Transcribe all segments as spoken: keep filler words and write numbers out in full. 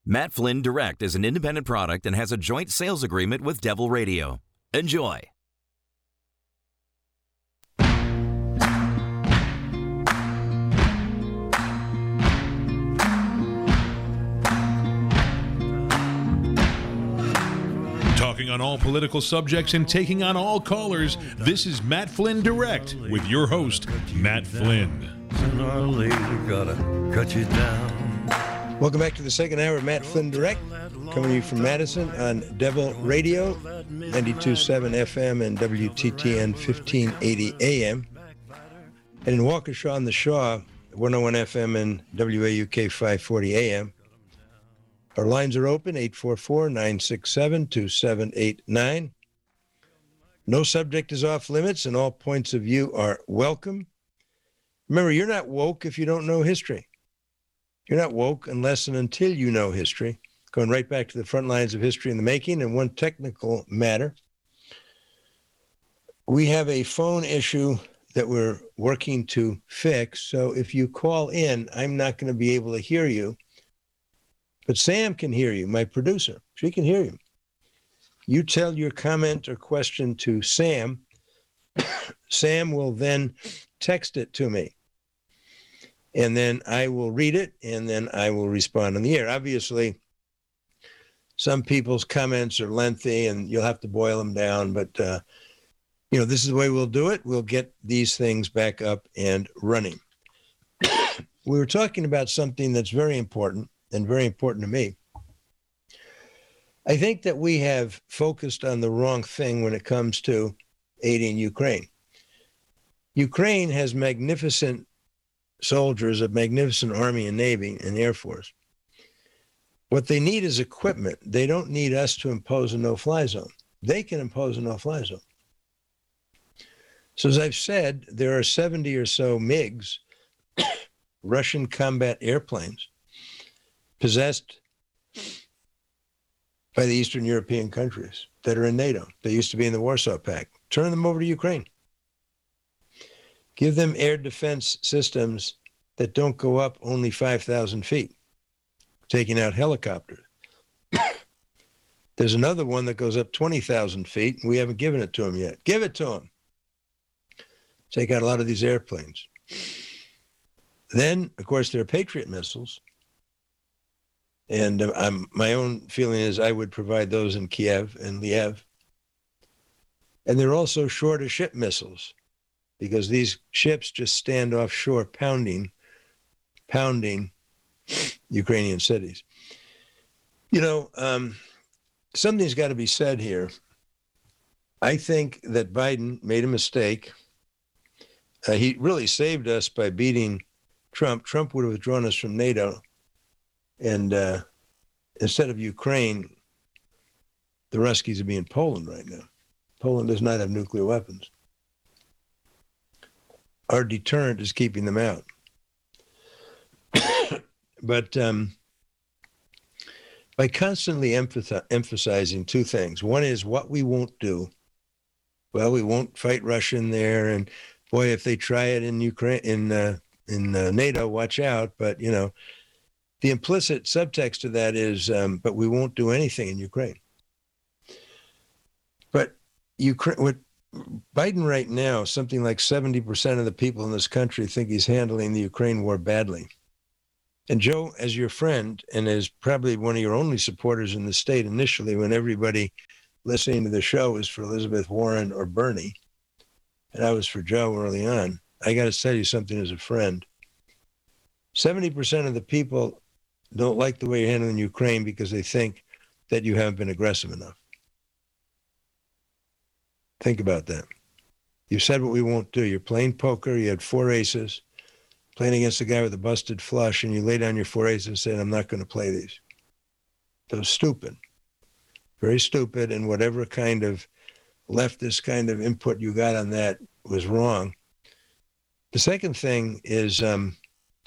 Matt Flynn Direct is an independent product and has a joint sales agreement with Devil Radio. Enjoy. Talking on all political subjects and taking on all callers, this is Matt Flynn Direct with your host, Matt Flynn. Sooner or later, gotta cut you down. Welcome back to the second hour of Matt Flynn Direct, coming to you from Madison on Devil Radio, ninety-two point seven F M and W T T N fifteen eighty A M. And in Waukesha on the Shaw, one oh one F M and W A U K five forty A M. Our lines are open, eight four four, nine six seven, two seven eight nine. No subject is off limits, and all points of view are welcome. Remember, you're not woke if you don't know history. You're not woke unless and until you know history. Going right back to the front lines of history in the making. And one technical matter. We have a phone issue that we're working to fix. So if you call in, I'm not going to be able to hear you. But Sam can hear you, my producer. She can hear you. You tell your comment or question to Sam. Sam will then text it to me. And then I will read it, and then I will respond on the air. Obviously, some people's comments are lengthy, and you'll have to boil them down. But, uh, you know, this is the way we'll do it. We'll get these things back up and running. We were talking about something that's very important, and very important to me. I think that we have focused on the wrong thing when it comes to aiding Ukraine. Ukraine has magnificent soldiers, a magnificent army and navy and air force. What they need is equipment. They don't need us to impose a no-fly zone. They can impose a no-fly zone. So as I've said, there are seventy or so MiGs, Russian combat airplanes, possessed by the Eastern European countries that are in NATO. They used to be in the Warsaw Pact. Turn them over to Ukraine. Give them air defense systems that don't go up only five thousand feet, taking out helicopters. There's another one that goes up twenty thousand feet, and we haven't given it to them yet. Give it to them. Take out a lot of these airplanes. Then, of course, there are Patriot missiles. And I'm, my own feeling is I would provide those in Kiev and Lviv. And there are also shore-to-ship missiles, because these ships just stand offshore pounding, pounding Ukrainian cities. You know, um, something's got to be said here. I think that Biden made a mistake. Uh, he really saved us by beating Trump. Trump would have withdrawn us from NATO. And uh, instead of Ukraine, the Ruskies would be in Poland right now. Poland does not have nuclear weapons. Our deterrent is keeping them out. But um, by constantly emphathi- emphasizing two things. One is what we won't do. Well, we won't fight Russia in there. And boy, if they try it in Ukraine, in uh, in uh, NATO, watch out. But, you know, the implicit subtext to that is, um, but we won't do anything in Ukraine. But Ukraine, what Biden right now, something like seventy percent of the people in this country think he's handling the Ukraine war badly. And Joe, as your friend, and as probably one of your only supporters in the state initially, when everybody listening to the show was for Elizabeth Warren or Bernie, and I was for Joe early on, I got to tell you something as a friend. seventy percent of the people don't like the way you're handling Ukraine because they think that you haven't been aggressive enough. Think about that. You said what we won't do. You're playing poker. You had four aces, playing against a guy with a busted flush, and you lay down your four aces and said, I'm not going to play these. That was stupid. Very stupid, and whatever kind of leftist kind of input you got on that was wrong. The second thing is, um,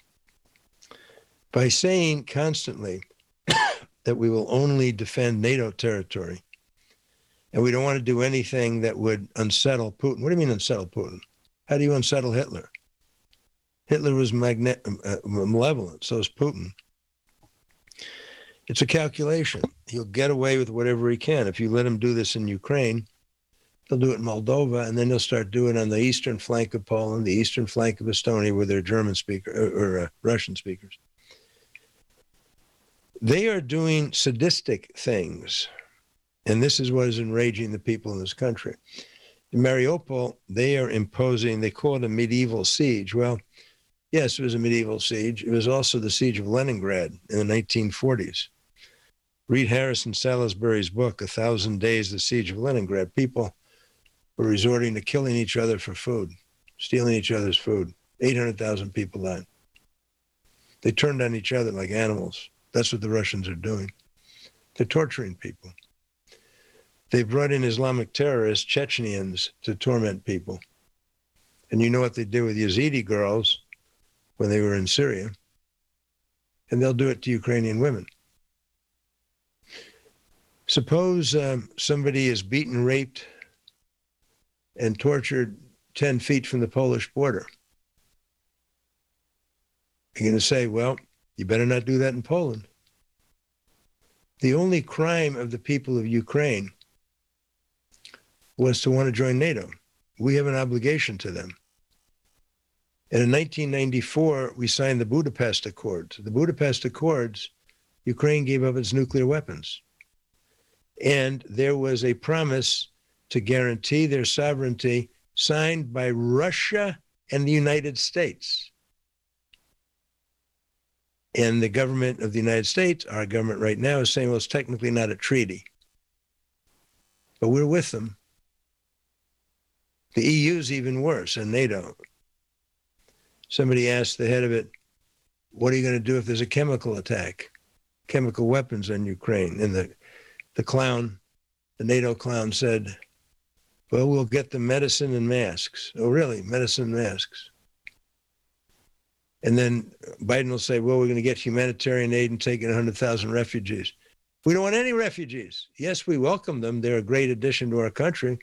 by saying constantly that we will only defend NATO territory, and we don't want to do anything that would unsettle Putin. What do you mean unsettle Putin? How do you unsettle Hitler? Hitler was magne- uh, malevolent, so is Putin. It's a calculation. He'll get away with whatever he can. If you let him do this in Ukraine, they'll do it in Moldova, and then they'll start doing it on the eastern flank of Poland, the eastern flank of Estonia, where they're German speakers or, or uh, Russian speakers. They are doing sadistic things, and this is what is enraging the people in this country. In Mariupol, they are imposing, they call it a medieval siege. Well, yes, it was a medieval siege. It was also the siege of Leningrad in the nineteen forties. Read Harrison Salisbury's book, A Thousand Days, The Siege of Leningrad. People were resorting to killing each other for food, stealing each other's food. eight hundred thousand people died. They turned on each other like animals. That's what the Russians are doing. They're torturing people. They brought in Islamic terrorists, Chechens, to torment people. And you know what they did with Yazidi girls when they were in Syria. And they'll do it to Ukrainian women. Suppose um, somebody is beaten, raped, and tortured ten feet from the Polish border. You're going to say, well, you better not do that in Poland. The only crime of the people of Ukraine was to want to join NATO. We have an obligation to them. And in nineteen ninety-four, we signed the Budapest Accords. The Budapest Accords, Ukraine gave up its nuclear weapons. And there was a promise to guarantee their sovereignty signed by Russia and the United States. And the government of the United States, our government right now, is saying, well, it's technically not a treaty. But we're with them. The E U is even worse, and NATO. Somebody asked the head of it, what are you going to do if there's a chemical attack, chemical weapons in Ukraine? And the, the clown, the NATO clown said, well, we'll get them medicine and masks. Oh, really? Medicine and masks. And then Biden will say, well, we're going to get humanitarian aid and take in one hundred thousand refugees. We don't want any refugees. Yes, we welcome them. They're a great addition to our country.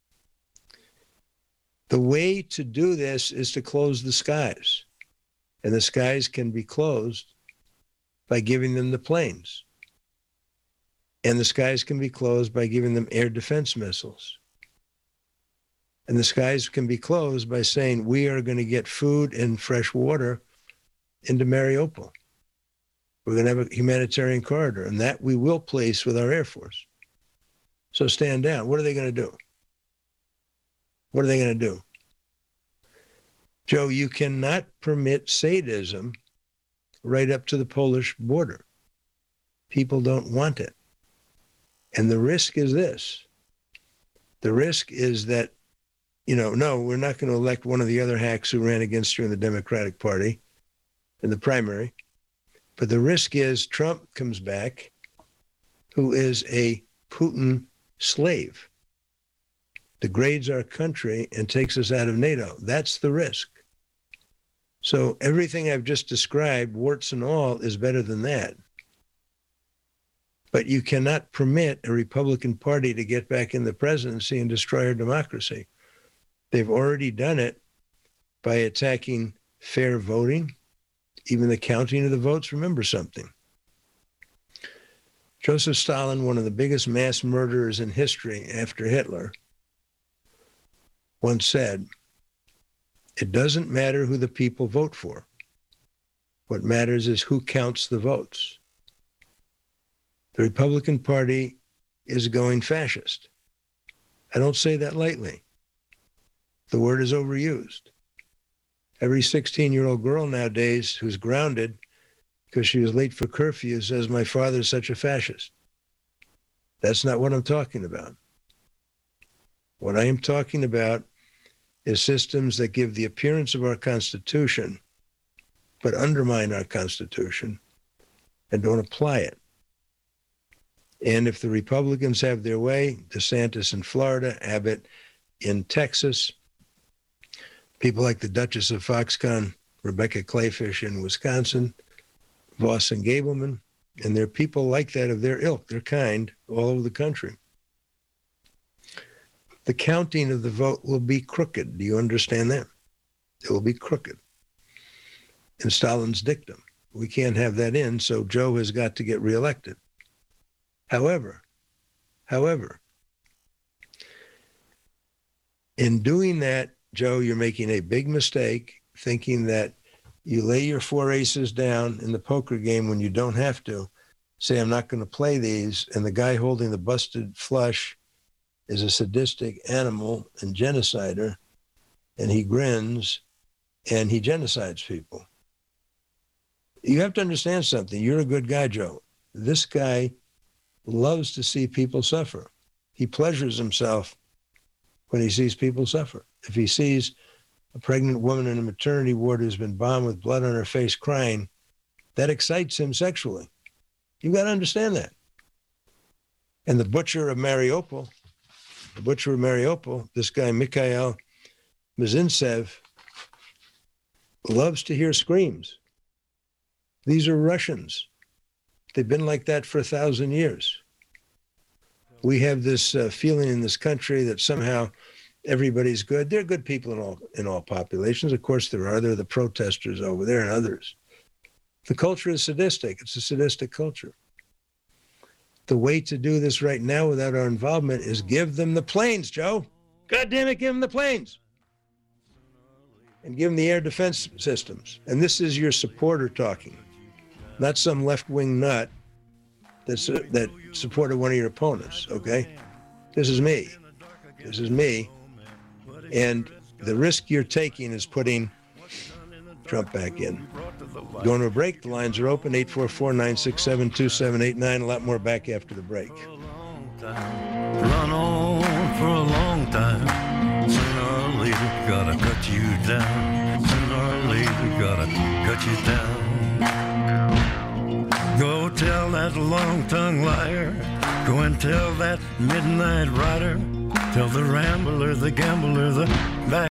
The way to do this is to close the skies. And the skies can be closed by giving them the planes. And the skies can be closed by giving them air defense missiles. And the skies can be closed by saying, we are going to get food and fresh water into Mariupol. We're going to have a humanitarian corridor, and that we will place with our Air Force. So stand down. What are they going to do? What are they going to do? Joe, you cannot permit sadism right up to the Polish border. People don't want it. And the risk is this. The risk is that, you know, no, we're not going to elect one of the other hacks who ran against you in the Democratic Party in the primary. But the risk is Trump comes back, who is a Putin slave, degrades our country and takes us out of NATO. That's the risk. So everything I've just described, warts and all, is better than that. But you cannot permit a Republican Party to get back in the presidency and destroy our democracy. They've already done it by attacking fair voting, even the counting of the votes. Remember something. Joseph Stalin, one of the biggest mass murderers in history after Hitler, once said, it doesn't matter who the people vote for. What matters is who counts the votes. The Republican Party is going fascist. I don't say that lightly. The word is overused. Every sixteen-year-old girl nowadays who's grounded because she was late for curfew says, my father's such a fascist. That's not what I'm talking about. What I am talking about is systems that give the appearance of our Constitution, but undermine our Constitution and don't apply it. And if the Republicans have their way, DeSantis in Florida, Abbott in Texas, people like the Duchess of Foxconn, Rebecca Clayfish in Wisconsin, Voss and Gableman, and there are people like that of their ilk, their kind, all over the country. The counting of the vote will be crooked. Do you understand that? It will be crooked. In Stalin's dictum, We can't have that in, so Joe has got to get reelected. However, however, in doing that, Joe, you're making a big mistake thinking that you lay your four aces down in the poker game when you don't have to. Say, I'm not going to play these, and the guy holding the busted flush is a sadistic animal and genocider, and he grins, and he genocides people. You have to understand something. You're a good guy, Joe. This guy loves to see people suffer. He pleasures himself when he sees people suffer. If he sees a pregnant woman in a maternity ward who's been bombed with blood on her face crying, that excites him sexually. You've got to understand that. And the butcher of Mariupol, the butcher of Mariupol, this guy Mikhail Mizintsev, loves to hear screams. These are Russians. They've been like that for a thousand years. We have this uh, feeling in this country that somehow everybody's good. There are good people in all in all populations. Of course there are. There are the protesters over there and others. The culture is sadistic. It's a sadistic culture. The way to do this right now without our involvement is give them the planes, Joe. God damn it, give them the planes. And give them the air defense systems. And this is your supporter talking, not some left-wing nut that's, uh, that supported one of your opponents, okay? This is me. This is me. And the risk you're taking is putting Trump back in. Going to a break. The lines are open, eight four four, nine six seven, two seven eight nine. A lot more back after the break. Run on for a long time. Sooner or later, gotta cut you down. Sooner or later, gotta cut you down. Go tell that long-tongued liar. Go and tell that midnight rider. Tell the rambler, the gambler, the back.